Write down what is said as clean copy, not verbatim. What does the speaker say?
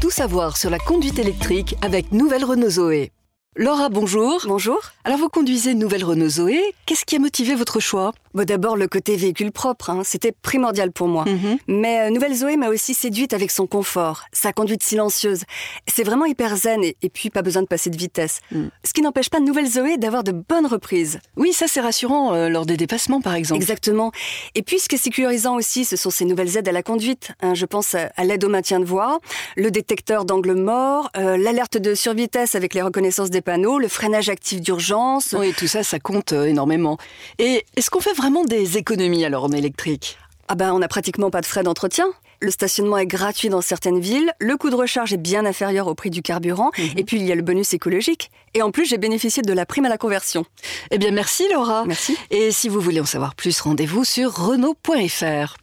Tout savoir sur la conduite électrique avec Nouvelle Renault Zoé. Laura, bonjour. Bonjour. Alors vous conduisez une nouvelle Renault Zoé. Qu'est-ce qui a motivé votre choix ? D'abord, le côté véhicule propre, c'était primordial pour moi. Mais Nouvelle Zoé m'a aussi séduite avec son confort, sa conduite silencieuse. C'est vraiment hyper zen et puis pas besoin de passer de vitesse. Ce qui n'empêche pas Nouvelle Zoé d'avoir de bonnes reprises. Oui, ça c'est rassurant lors des dépassements par exemple. Exactement. Et puis ce qui est sécurisant aussi, ce sont ces nouvelles aides à la conduite. Je pense à l'aide au maintien de voie, le détecteur d'angle mort, l'alerte de survitesse avec les reconnaissances des panneaux, le freinage actif d'urgence. Oui, tout ça compte énormément. Et est-ce qu'on fait vraiment des économies alors en électrique ? On n'a pratiquement pas de frais d'entretien. Le stationnement est gratuit dans certaines villes, le coût de recharge est bien inférieur au prix du carburant, et puis il y a le bonus écologique. Et en plus, j'ai bénéficié de la prime à la conversion. Eh bien, merci Laura. Merci. Et si vous voulez en savoir plus, rendez-vous sur Renault.fr.